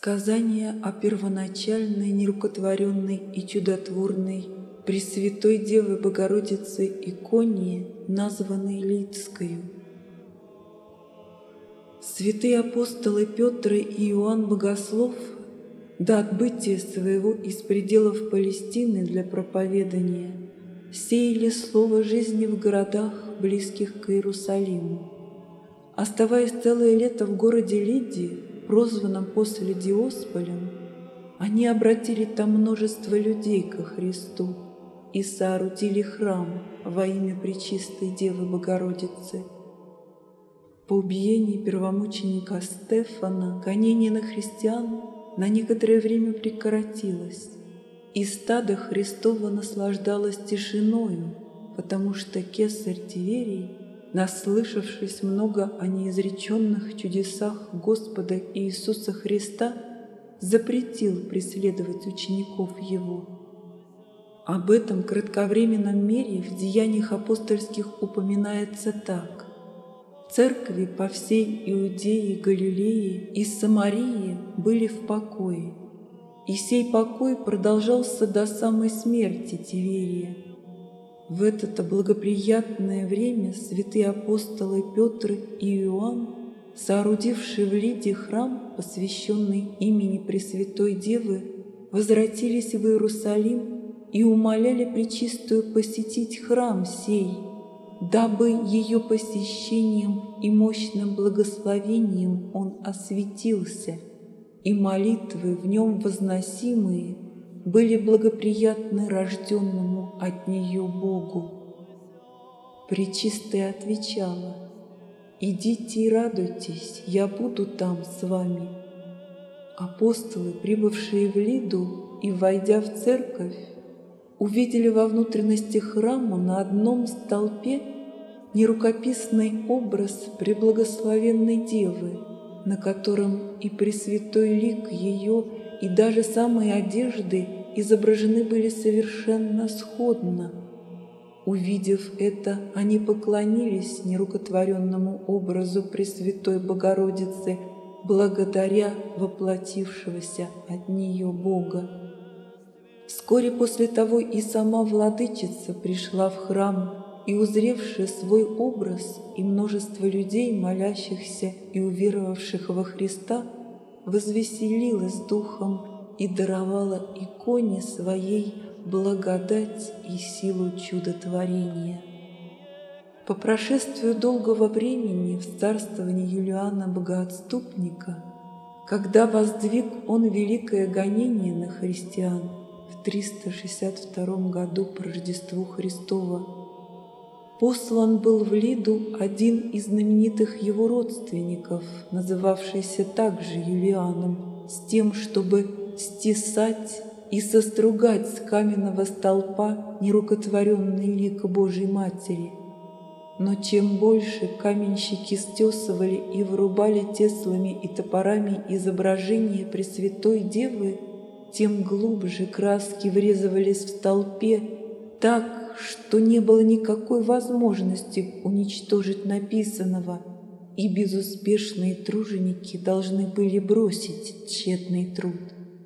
Сказание о первоначальной, нерукотворенной и чудотворной Пресвятой Девы Богородицы иконе, названной Лидскою. Святые апостолы Петр и Иоанн Богослов до отбытия своего из пределов Палестины для проповедания сеяли слово жизни в городах, близких к Иерусалиму. Оставаясь целое лето в городе Лидии, прозванном после Диосполем, они обратили там множество людей ко Христу и соорудили храм во имя Пречистой Девы Богородицы. По убиении первомученика Стефана гонение на христиан на некоторое время прекратилось, и стадо Христово наслаждалось тишиною, потому что кесарь Тиверий, наслышавшись много о неизреченных чудесах Господа Иисуса Христа, запретил преследовать учеников Его. Об этом кратковременном мире в деяниях апостольских упоминается так: «Церкви по всей Иудее, Галилее и Самарии были в покое, и сей покой продолжался до самой смерти Тиверия». В это благоприятное время святые апостолы Петр и Иоанн, соорудившие в Лидии храм, посвященный имени Пресвятой Девы, возвратились в Иерусалим и умоляли Пречистую посетить храм сей, дабы ее посещением и мощным благословением он осветился, и молитвы в нем возносимые были благоприятны рожденному от нее Богу. Пречистая отвечала: «Идите и радуйтесь, я буду там с вами». Апостолы, прибывшие в Лиду и войдя в церковь, увидели во внутренности храма на одном столпе нерукописный образ Преблагословенной Девы, на котором и пресвятой лик ее, и даже самые одежды изображены были совершенно сходно. Увидев это, они поклонились нерукотворенному образу Пресвятой Богородицы, благодаря воплотившегося от нее Бога. Вскоре после того и сама Владычица пришла в храм, и, узревши свой образ и множество людей, молящихся и уверовавших во Христа, возвеселилась духом и даровала иконе своей благодать и силу чудотворения. По прошествию долгого времени в царствовании Юлиана Богоотступника, когда воздвиг он великое гонение на христиан в 362 году по Рождеству Христова, послан был в Лиду один из знаменитых его родственников, называвшийся также Юлианом, с тем, чтобы стесать и состругать с каменного столпа нерукотворенный лик Божьей Матери. Но чем больше каменщики стесывали и вырубали теслами и топорами изображение Пресвятой Девы, тем глубже краски врезывались в столпе, так, что не было никакой возможности уничтожить написанного, и безуспешные труженики должны были бросить тщетный труд.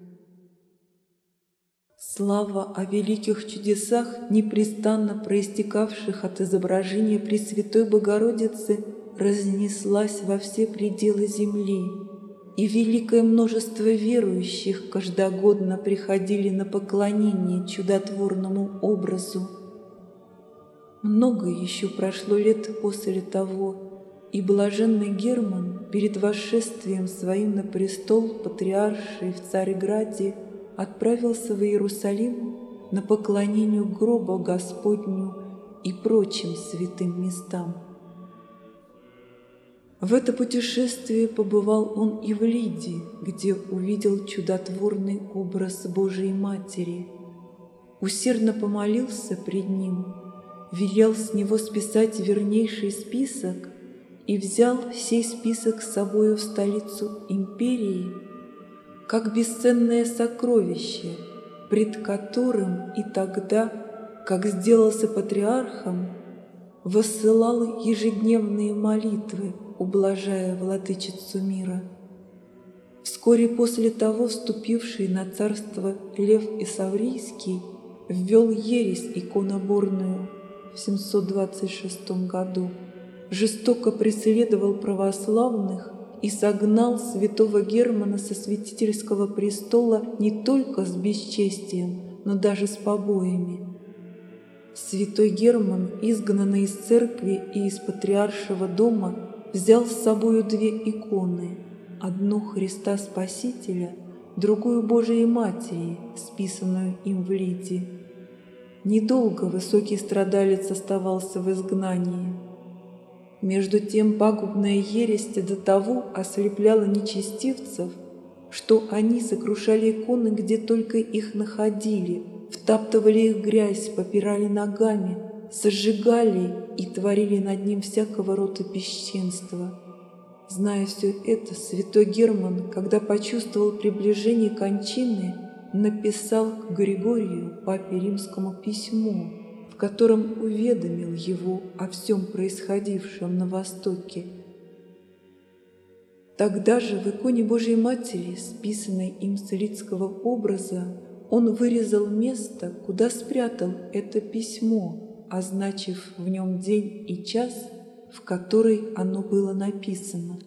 Слава о великих чудесах, непрестанно проистекавших от изображения Пресвятой Богородицы, разнеслась во все пределы земли, и великое множество верующих каждогодно приходили на поклонение чудотворному образу. Много еще прошло лет после того, и блаженный Герман перед восшествием своим на престол патриарший в Царьграде отправился в Иерусалим на поклонение гроба Господню и прочим святым местам. В это путешествие побывал он и в Лидии, где увидел чудотворный образ Божией Матери, усердно помолился пред ним, велел с него списать вернейший список и взял сей список с собою в столицу империи, как бесценное сокровище, пред которым и тогда, как сделался патриархом, воссылал ежедневные молитвы, ублажая Владычицу мира. Вскоре после того вступивший на царство Лев Исаврийский ввел ересь иконоборную в 726 году, жестоко преследовал православных и согнал святого Германа со святительского престола не только с бесчестием, но даже с побоями. Святой Герман, изгнанный из церкви и из патриаршего дома, взял с собою две иконы: одну Христа Спасителя, другую Божией Матери, списанную им в Лиде. Недолго высокий страдалец оставался в изгнании. Между тем пагубная ересь до того ослепляла нечестивцев, что они сокрушали иконы, где только их находили, втаптывали их в грязь, попирали ногами, сожигали и творили над ним всякого рода бесчинства. Зная все это, святой Герман, когда почувствовал приближение кончины, написал к Григорию, папе римскому, письмо, в котором уведомил его о всем происходившем на Востоке. Тогда же в иконе Божией Матери, списанной им с лидского образа, он вырезал место, куда спрятал это письмо, означив в нем день и час, в который оно было написано.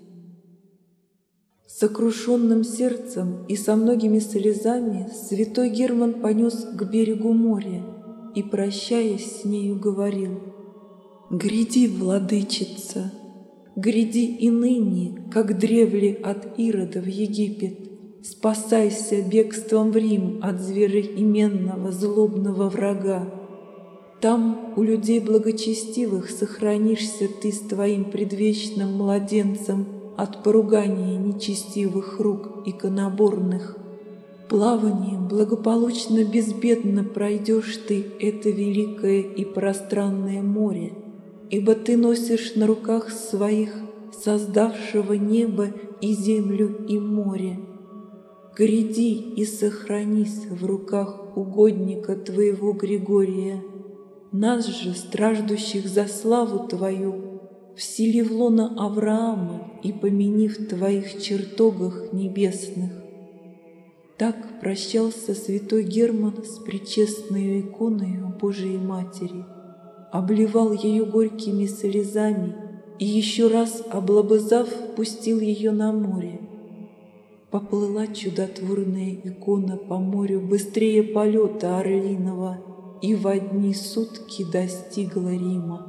Сокрушенным сердцем и со многими слезами святой Герман понес к берегу моря и, прощаясь с нею, говорил: «Гряди, владычица, гряди и ныне, как древли от Ирода в Египет, спасайся бегством в Рим от звероименного злобного врага. Там у людей благочестивых сохранишься ты с твоим предвечным младенцем от поругания нечестивых рук иконоборных. Плаванием благополучно безбедно пройдешь ты это великое и пространное море, ибо ты носишь на руках своих создавшего небо и землю и море. Гряди и сохранись в руках угодника твоего Григория. Нас же, страждущих за славу Твою, всели в лоно Авраама и помяни в Твоих чертогах небесных». Так прощался святой Герман с пречестною иконою Божией Матери, обливал ее горькими слезами и еще раз, облобызав, пустил ее на море. Поплыла чудотворная икона по морю быстрее полета орлиного и в одни сутки достигла Рима.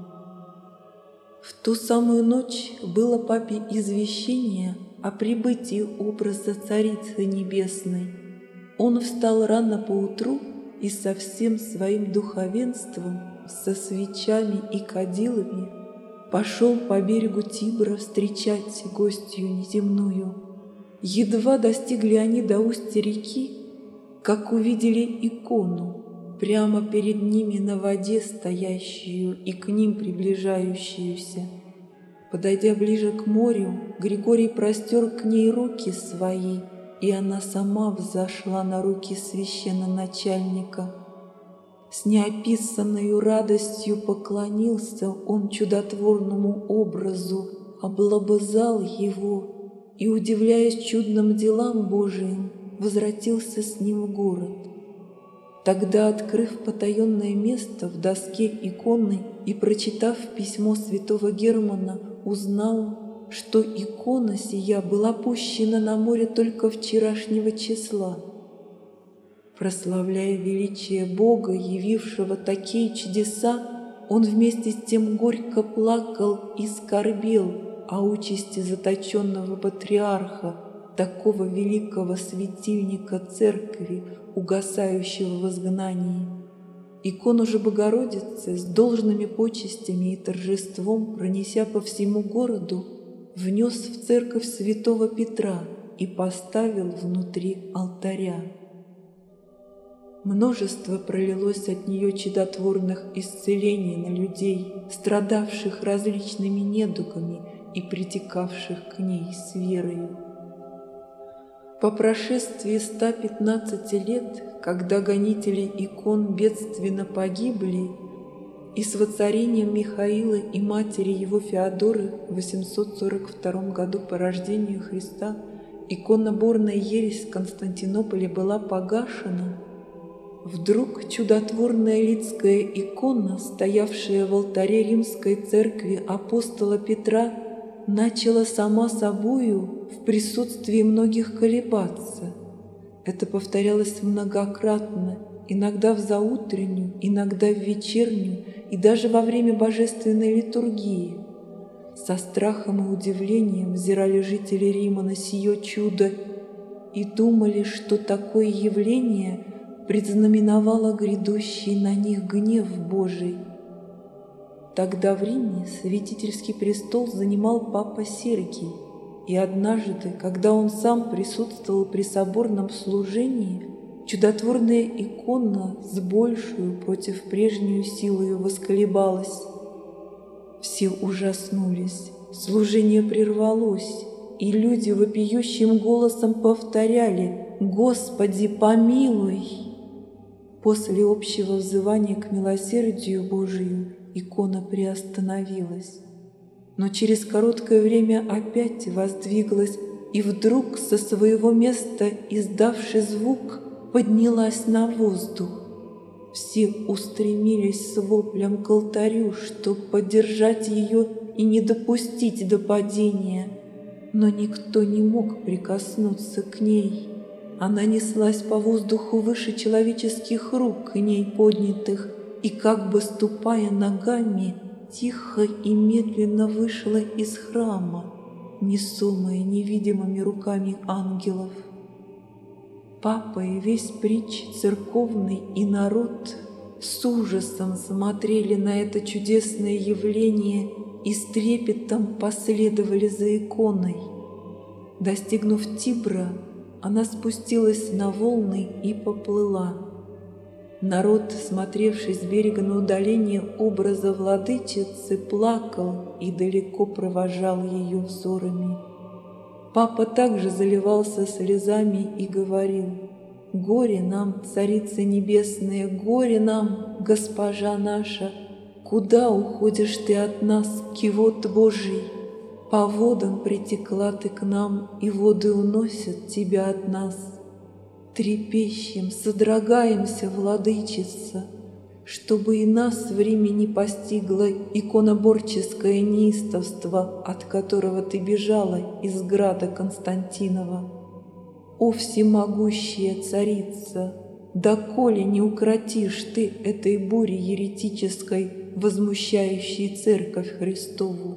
В ту самую ночь было папе извещение о прибытии образа Царицы Небесной. Он встал рано поутру и со всем своим духовенством, со свечами и кадилами, пошел по берегу Тибра встречать гостью неземную. Едва достигли они до устья реки, как увидели икону, прямо перед ними на воде стоящую и к ним приближающуюся. Подойдя ближе к морю, Григорий простер к ней руки свои, и она сама взошла на руки священноначальника. С неописанной радостью поклонился он чудотворному образу, облобызал его и, удивляясь чудным делам Божиим, возвратился с ним в город. Тогда, открыв потаенное место в доске иконы и прочитав письмо святого Германа, узнал, что икона сия была пущена на море только вчерашнего числа. Прославляя величие Бога, явившего такие чудеса, он вместе с тем горько плакал и скорбел о участи заточенного патриарха, такого великого светильника церкви, угасающего в изгнании. Икону же Богородицы с должными почестями и торжеством, пронеся по всему городу, внес в церковь святого Петра и поставил внутри алтаря. Множество пролилось от нее чудотворных исцелений на людей, страдавших различными недугами и притекавших к ней с верою. По прошествии 115 лет, когда гонители икон бедственно погибли, и с воцарением Михаила и матери его Феодоры в 842 году по рождению Христа иконоборная ересь в Константинополе была погашена, вдруг чудотворная лидская икона, стоявшая в алтаре римской церкви апостола Петра, начала сама собою в присутствии многих колебаться. Это повторялось многократно, иногда в заутреннюю, иногда в вечернюю и даже во время божественной литургии. Со страхом и удивлением взирали жители Рима на сие чудо и думали, что такое явление предзнаменовало грядущий на них гнев Божий. Тогда в Риме святительский престол занимал папа Сергий, и однажды, когда он сам присутствовал при соборном служении, чудотворная икона с большую против прежнюю силою восколебалась. Все ужаснулись, служение прервалось, и люди вопиющим голосом повторяли: «Господи, помилуй!» После общего взывания к милосердию Божию икона приостановилась, но через короткое время опять воздвиглась и вдруг со своего места, издавши звук, поднялась на воздух. Все устремились с воплем к алтарю, чтобы поддержать ее и не допустить до падения, но никто не мог прикоснуться к ней. Она неслась по воздуху выше человеческих рук, к ней поднятых, и, как бы ступая ногами, тихо и медленно вышла из храма, несомая невидимыми руками ангелов. Папа и весь притч церковный и народ с ужасом смотрели на это чудесное явление и с трепетом последовали за иконой. Достигнув Тибра, она спустилась на волны и поплыла. Народ, смотревший с берега на удаление образа владычицы, плакал и далеко провожал ее взорами. Папа также заливался слезами и говорил: «Горе нам, Царица Небесная, горе нам, Госпожа наша! Куда уходишь ты от нас, кивот Божий? По водам притекла ты к нам, и воды уносят тебя от нас. Трепещем, содрогаемся, владычица, чтобы и нас в Риме не постигло иконоборческое неистовство, от которого ты бежала из града Константинова. О всемогущая царица, доколе не укротишь ты этой бури еретической, возмущающей церковь Христову?»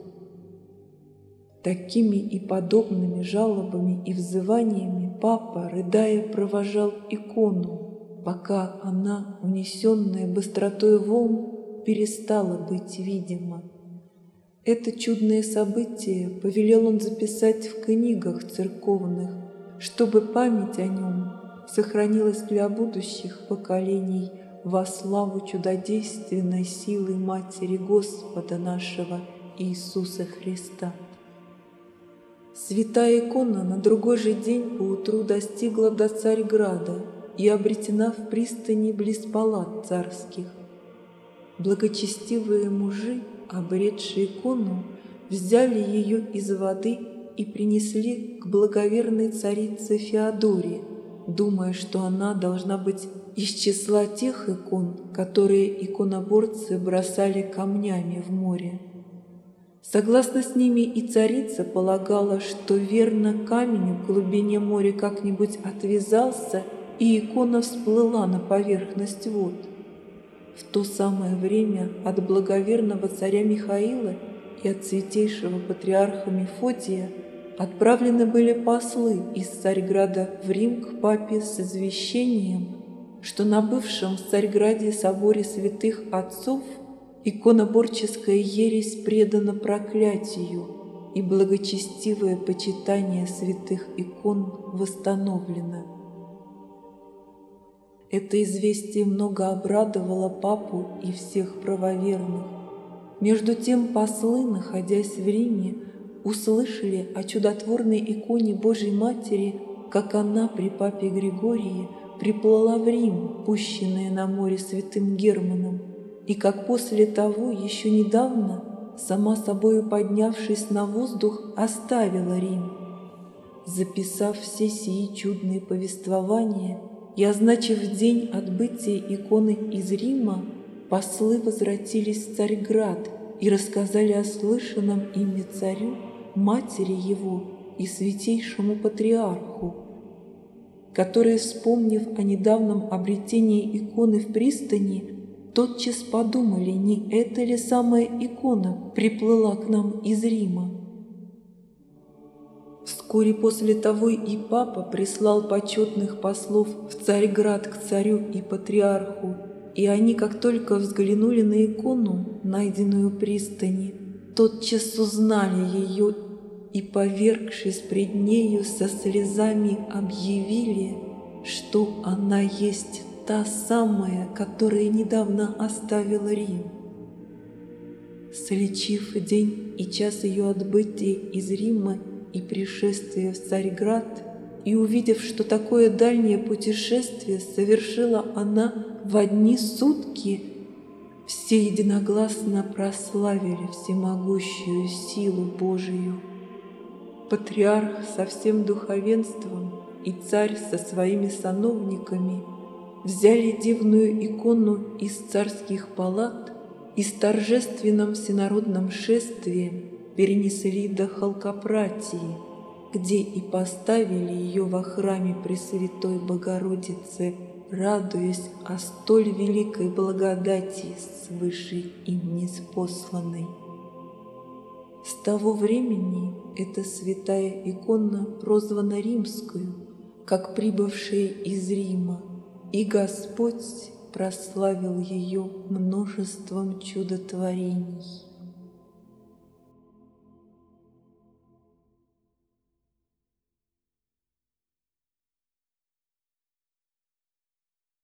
Такими и подобными жалобами и взываниями папа, рыдая, провожал икону, пока она, унесенная быстротой волн, перестала быть видима. Это чудное событие повелел он записать в книгах церковных, чтобы память о нем сохранилась для будущих поколений во славу чудодейственной силы Матери Господа нашего Иисуса Христа. Святая икона на другой же день поутру достигла до Царьграда и обретена в пристани близ палат царских. Благочестивые мужи, обретшие икону, взяли ее из воды и принесли к благоверной царице Феодоре, думая, что она должна быть из числа тех икон, которые иконоборцы бросали камнями в море. Согласно с ними и царица полагала, что верно камень в глубине моря как-нибудь отвязался, и икона всплыла на поверхность вод. В то самое время от благоверного царя Михаила и от святейшего патриарха Мефодия отправлены были послы из Царьграда в Рим к папе с извещением, что на бывшем в Царьграде соборе святых отцов иконоборческая ересь предана проклятию, и благочестивое почитание святых икон восстановлено. Это известие много обрадовало папу и всех правоверных. Между тем послы, находясь в Риме, услышали о чудотворной иконе Божьей Матери, как она при папе Григории приплыла в Рим, пущенная на море святым Германом, и как после того еще недавно, сама собою поднявшись на воздух, оставила Рим. записав все сии чудные повествования и означив день отбытия иконы из Рима, послы возвратились в Царьград и рассказали о слышанном ими царю, матери его и святейшему патриарху, которые, вспомнив о недавнем обретении иконы в пристани, тотчас подумали, не эта ли самая икона приплыла к нам из Рима. Вскоре после того и папа прислал почетных послов в Царьград к царю и патриарху, и они, как только взглянули на икону, найденную в пристани, тотчас узнали ее и, повергшись пред нею, со слезами объявили, что она есть та самая, которая недавно оставила Рим. Сличив день и час ее отбытия из Рима и пришествия в Царьград, и увидев, что такое дальнее путешествие совершила она в одни сутки, все единогласно прославили всемогущую силу Божию. Патриарх со всем духовенством и царь со своими сановниками взяли дивную икону из царских палат и с торжественным всенародным шествием перенесли до Халкопратии, где и поставили ее во храме Пресвятой Богородицы, радуясь о столь великой благодати свыше им ниспосланной. С того времени эта святая икона прозвана Римскую, как прибывшая из Рима, и Господь прославил ее множеством чудотворений.